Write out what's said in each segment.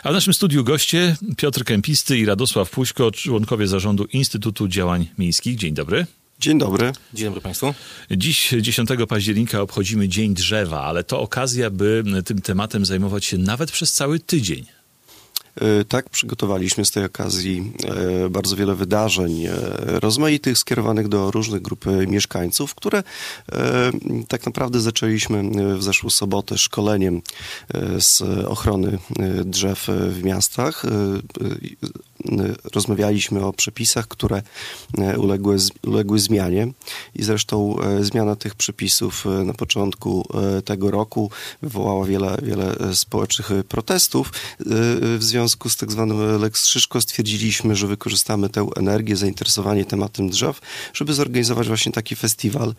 A w naszym studiu goście Piotr Kępisty i Radosław Puśko, członkowie zarządu Instytutu Działań Miejskich. Dzień dobry. Dzień dobry. Dzień dobry Państwu. Dziś, 10 października, obchodzimy Dzień Drzewa, ale to okazja, by tym tematem zajmować się nawet przez cały tydzień. Tak, przygotowaliśmy z tej okazji bardzo wiele wydarzeń rozmaitych, skierowanych do różnych grup mieszkańców, które tak naprawdę zaczęliśmy w zeszłą sobotę szkoleniem z ochrony drzew w miastach. Rozmawialiśmy o przepisach, które uległy zmianie i zresztą zmiana tych przepisów na początku tego roku wywołała wiele społecznych protestów. W związku z tak zwanym Lex Szyszko stwierdziliśmy, że wykorzystamy tę energię, zainteresowanie tematem drzew, żeby zorganizować właśnie taki festiwal.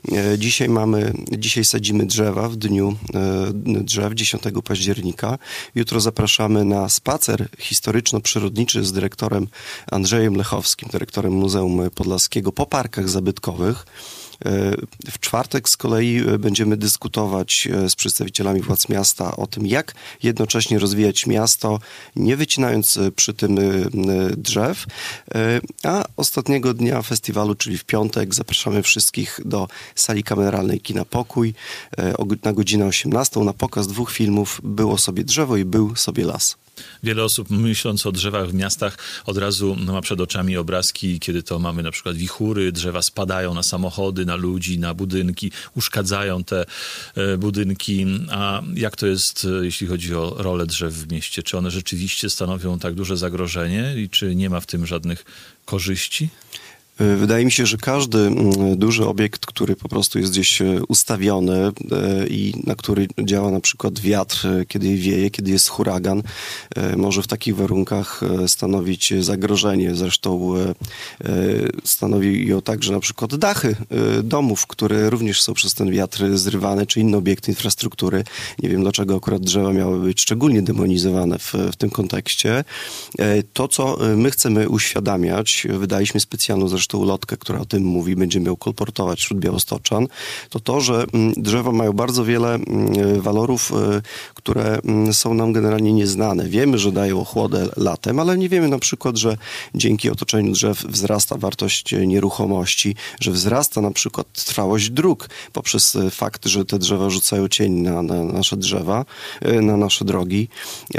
Dzisiaj sadzimy drzewa w Dniu Drzew 10 października. Jutro zapraszamy na spacer historyczno-przyrodniczy z dyrektorem Andrzejem Lechowskim, dyrektorem Muzeum Podlaskiego, po parkach zabytkowych. W czwartek z kolei będziemy dyskutować z przedstawicielami władz miasta o tym, jak jednocześnie rozwijać miasto, nie wycinając przy tym drzew. A ostatniego dnia festiwalu, czyli w piątek, zapraszamy wszystkich do sali kameralnej Kina Pokój na godzinę 18 na pokaz 2 filmów Było sobie drzewo i Był sobie las. Wiele osób, myśląc o drzewach w miastach, od razu ma przed oczami obrazki, kiedy to mamy na przykład wichury, drzewa spadają na samochody, na ludzi, na budynki, uszkadzają te budynki. A jak to jest, jeśli chodzi o rolę drzew w mieście? Czy one rzeczywiście stanowią tak duże zagrożenie i czy nie ma w tym żadnych korzyści? Wydaje mi się, że każdy duży obiekt, który po prostu jest gdzieś ustawiony i na który działa na przykład wiatr, kiedy wieje, kiedy jest huragan, może w takich warunkach stanowić zagrożenie. Zresztą stanowi ją także na przykład dachy domów, które również są przez ten wiatr zrywane, czy inne obiekty infrastruktury. Nie wiem, dlaczego akurat drzewa miały być szczególnie demonizowane w tym kontekście. To, co my chcemy uświadamiać, wydaliśmy specjalną zresztą ulotkę, która o tym mówi, będziemy ją kolportować wśród białostoczan, to, że drzewa mają bardzo wiele walorów, które są nam generalnie nieznane. Wiemy, że dają ochłodę latem, ale nie wiemy na przykład, że dzięki otoczeniu drzew wzrasta wartość nieruchomości, że wzrasta na przykład trwałość dróg poprzez fakt, że te drzewa rzucają cień na nasze drzewa, na nasze drogi.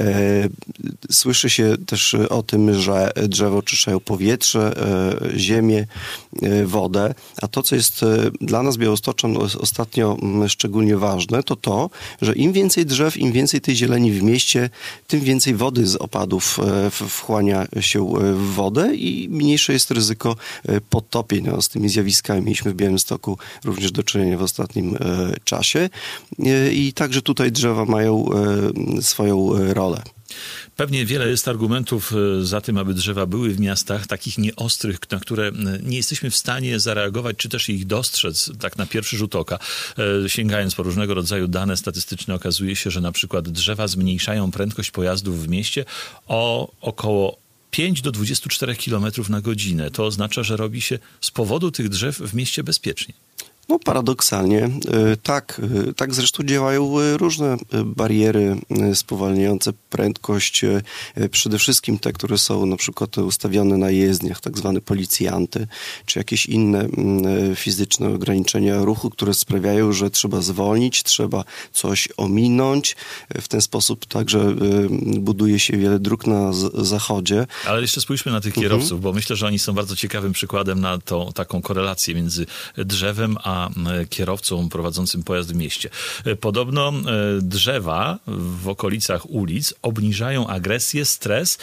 Słyszy się też o tym, że drzewa oczyszczają powietrze, ziemię, wodę, a to, co jest dla nas białostoczan ostatnio szczególnie ważne, to, że im więcej drzew, im więcej tej zieleni w mieście, tym więcej wody z opadów wchłania się w wodę i mniejsze jest ryzyko podtopień. Z tymi zjawiskami mieliśmy w Białymstoku również do czynienia w ostatnim czasie i także tutaj drzewa mają swoją rolę. Pewnie wiele jest argumentów za tym, aby drzewa były w miastach, takich nieostrych, na które nie jesteśmy w stanie zareagować, czy też ich dostrzec tak na pierwszy rzut oka. Sięgając po różnego rodzaju dane statystyczne, okazuje się, że na przykład drzewa zmniejszają prędkość pojazdów w mieście o około 5 do 24 km na godzinę. To oznacza, że robi się z powodu tych drzew w mieście bezpiecznie. No paradoksalnie tak zresztą działają różne bariery spowalniające prędkość, przede wszystkim te, które są na przykład ustawione na jezdniach, tak zwane policjanty, czy jakieś inne fizyczne ograniczenia ruchu, które sprawiają, że trzeba zwolnić, trzeba coś ominąć. W ten sposób także buduje się wiele dróg na zachodzie. Ale jeszcze spójrzmy na tych kierowców, bo myślę, że oni są bardzo ciekawym przykładem na taką korelację między drzewem a kierowcą prowadzącym pojazd w mieście. Podobno drzewa w okolicach ulic obniżają agresję, stres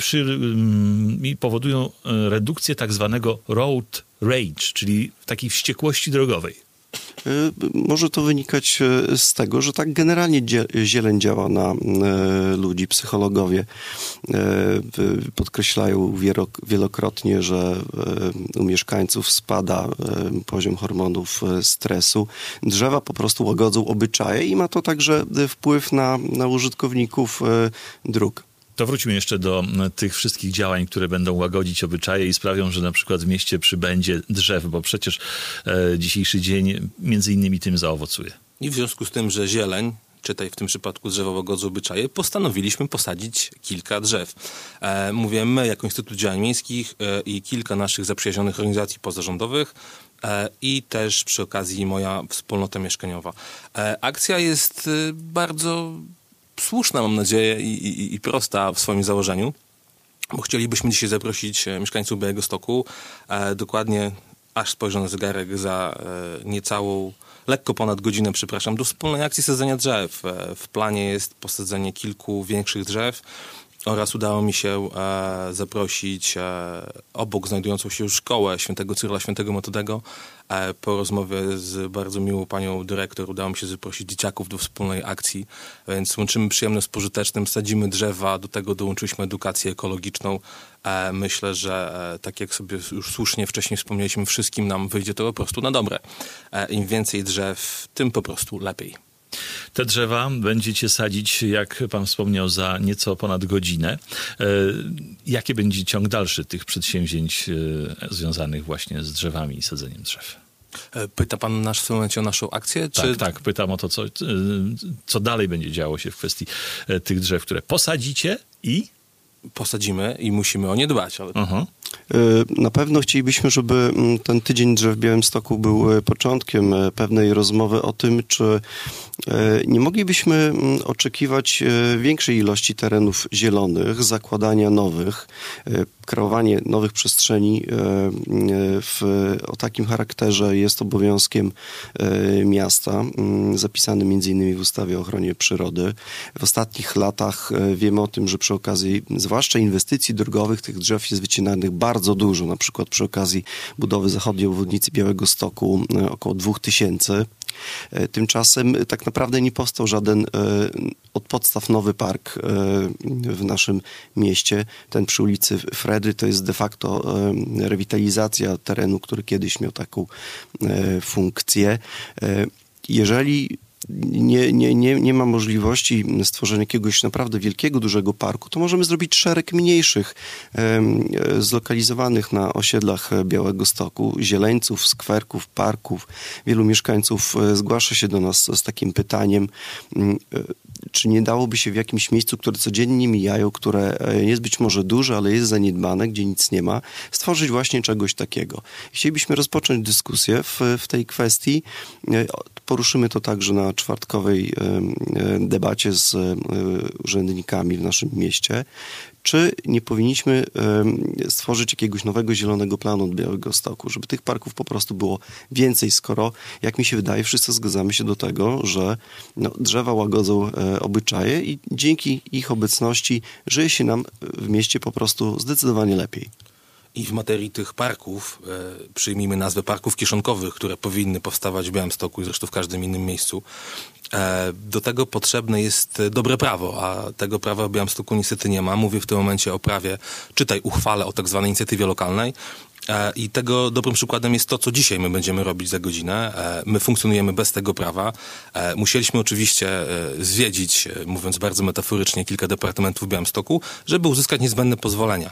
i powodują redukcję tak zwanego road rage, czyli takiej wściekłości drogowej. Może to wynikać z tego, że tak generalnie zieleń działa na ludzi. Psychologowie podkreślają wielokrotnie, że u mieszkańców spada poziom hormonów stresu. Drzewa po prostu łagodzą obyczaje i ma to także wpływ na użytkowników dróg. To wróćmy jeszcze do tych wszystkich działań, które będą łagodzić obyczaje i sprawią, że na przykład w mieście przybędzie drzew, bo przecież dzisiejszy dzień między innymi tym zaowocuje. I w związku z tym, że zieleń czytaj w tym przypadku drzewo łagodzą obyczaje, postanowiliśmy posadzić kilka drzew. Mówię my jako Instytut Działań Miejskich i kilka naszych zaprzyjaźnionych organizacji pozarządowych i też przy okazji moja wspólnota mieszkaniowa. Akcja jest bardzo słuszna, mam nadzieję, i prosta w swoim założeniu, bo chcielibyśmy dzisiaj zaprosić mieszkańców Białegostoku, dokładnie, aż spojrzę na zegarek, za niecałą, lekko ponad godzinę, przepraszam, do wspólnej akcji sadzenia drzew. W planie jest posadzenie kilku większych drzew oraz udało mi się zaprosić obok znajdującą się już szkołę Świętego Cyryla, Świętego Metodego. Po rozmowie z bardzo miłą panią dyrektor udało mi się zaprosić dzieciaków do wspólnej akcji, więc łączymy przyjemne z pożytecznym, sadzimy drzewa, do tego dołączyliśmy edukację ekologiczną. Myślę, że tak jak sobie już słusznie wcześniej wspomnieliśmy, wszystkim nam wyjdzie to po prostu na dobre. Im więcej drzew, tym po prostu lepiej. Te drzewa będziecie sadzić, jak pan wspomniał, za nieco ponad godzinę. Jaki będzie ciąg dalszy tych przedsięwzięć związanych właśnie z drzewami i sadzeniem drzew? Pyta pan w tym momencie o naszą akcję? Czy... Tak. Pytam o to, co dalej będzie działo się w kwestii tych drzew, które posadzicie i... Posadzimy i musimy o nie dbać. Ale... Na pewno chcielibyśmy, żeby ten tydzień drzew w Białymstoku był początkiem pewnej rozmowy o tym, czy nie moglibyśmy oczekiwać większej ilości terenów zielonych, zakładania nowych, kreowanie nowych przestrzeni o takim charakterze jest obowiązkiem miasta, zapisany m.in. w ustawie o ochronie przyrody. W ostatnich latach wiemy o tym, że przy okazji zwłaszcza inwestycji drogowych tych drzew jest wycinanych bardzo dużo, na przykład przy okazji budowy zachodniej obwodnicy Białegostoku około 2000. Tymczasem tak naprawdę nie powstał żaden od podstaw nowy park w naszym mieście. Ten przy ulicy Fredy to jest de facto rewitalizacja terenu, który kiedyś miał taką funkcję. Jeżeli nie ma możliwości stworzenia jakiegoś naprawdę wielkiego, dużego parku, to możemy zrobić szereg mniejszych, zlokalizowanych na osiedlach Białegostoku, zieleńców, skwerków, parków. Wielu mieszkańców zgłasza się do nas z takim pytaniem, czy nie dałoby się w jakimś miejscu, które codziennie mijają, które jest być może duże, ale jest zaniedbane, gdzie nic nie ma, stworzyć właśnie czegoś takiego. Chcielibyśmy rozpocząć dyskusję w tej kwestii. Poruszymy to także na czwartkowej debacie z urzędnikami w naszym mieście. Czy nie powinniśmy stworzyć jakiegoś nowego zielonego planu od Białegostoku, żeby tych parków po prostu było więcej, skoro, jak mi się wydaje, wszyscy zgadzamy się do tego, że drzewa łagodzą obyczaje i dzięki ich obecności żyje się nam w mieście po prostu zdecydowanie lepiej. I w materii tych parków, przyjmijmy nazwę parków kieszonkowych, które powinny powstawać w Białymstoku i zresztą w każdym innym miejscu, do tego potrzebne jest dobre prawo, a tego prawa w Białymstoku niestety nie ma. Mówię w tym momencie o prawie, czytaj uchwale o tak zwanej inicjatywie lokalnej. I tego dobrym przykładem jest to, co dzisiaj my będziemy robić za godzinę. My funkcjonujemy bez tego prawa. Musieliśmy oczywiście zwiedzić, mówiąc bardzo metaforycznie, kilka departamentów w Białymstoku, żeby uzyskać niezbędne pozwolenia.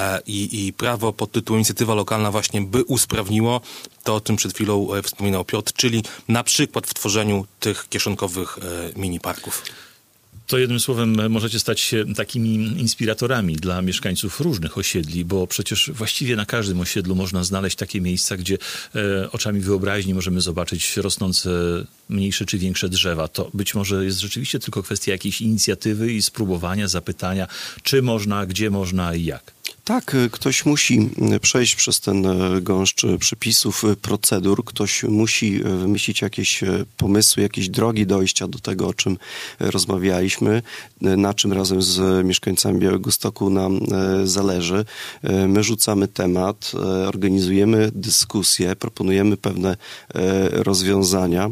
I prawo pod tytułem inicjatywa lokalna właśnie by usprawniło to, o czym przed chwilą wspominał Piotr, czyli na przykład w tworzeniu tych kieszonkowych mini parków. To jednym słowem możecie stać się takimi inspiratorami dla mieszkańców różnych osiedli, bo przecież właściwie na każdym osiedlu można znaleźć takie miejsca, gdzie oczami wyobraźni możemy zobaczyć rosnące mniejsze czy większe drzewa. To być może jest rzeczywiście tylko kwestia jakiejś inicjatywy i spróbowania, zapytania, czy można, gdzie można i jak. Tak, ktoś musi przejść przez ten gąszcz przepisów, procedur, ktoś musi wymyślić jakieś pomysły, jakieś drogi dojścia do tego, o czym rozmawialiśmy, na czym razem z mieszkańcami Białegostoku nam zależy. My rzucamy temat, organizujemy dyskusje, proponujemy pewne rozwiązania.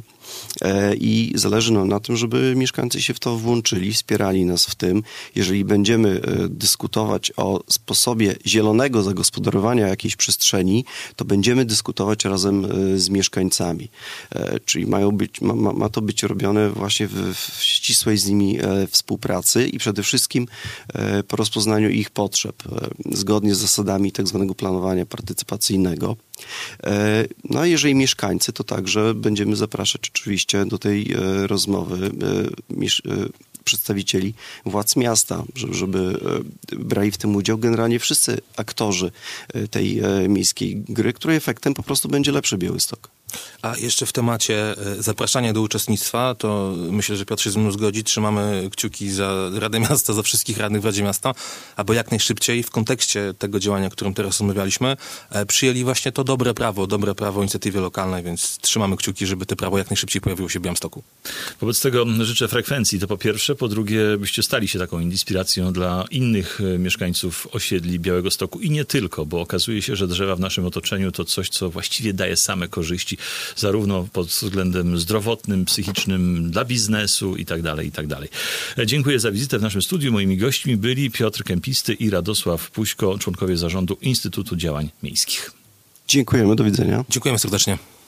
I zależy nam na tym, żeby mieszkańcy się w to włączyli, wspierali nas w tym. Jeżeli będziemy dyskutować o sposobie zielonego zagospodarowania jakiejś przestrzeni, to będziemy dyskutować razem z mieszkańcami. Czyli ma to być robione właśnie w ścisłej z nimi współpracy i przede wszystkim po rozpoznaniu ich potrzeb, zgodnie z zasadami tak zwanego planowania partycypacyjnego. No a jeżeli mieszkańcy, to także będziemy zapraszać oczywiście do tej rozmowy przedstawicieli władz miasta, żeby brali w tym udział generalnie wszyscy aktorzy tej miejskiej gry, której efektem po prostu będzie lepszy Białystok. A jeszcze w temacie zapraszania do uczestnictwa, to myślę, że Piotr się ze mną zgodzi. Trzymamy kciuki za Radę Miasta, za wszystkich radnych w Radzie Miasta, aby jak najszybciej w kontekście tego działania, o którym teraz rozmawialiśmy, przyjęli właśnie to dobre prawo inicjatywy lokalnej, więc trzymamy kciuki, żeby to prawo jak najszybciej pojawiło się w Białymstoku. Wobec tego życzę frekwencji, to po pierwsze. Po drugie, byście stali się taką inspiracją dla innych mieszkańców osiedli Białegostoku i nie tylko, bo okazuje się, że drzewa w naszym otoczeniu to coś, co właściwie daje same korzyści, zarówno pod względem zdrowotnym, psychicznym, dla biznesu i tak dalej, i tak dalej. Dziękuję za wizytę w naszym studiu. Moimi gośćmi byli Piotr Kępisty i Radosław Puśko, członkowie zarządu Instytutu Działań Miejskich. Dziękujemy, do widzenia. Dziękujemy serdecznie.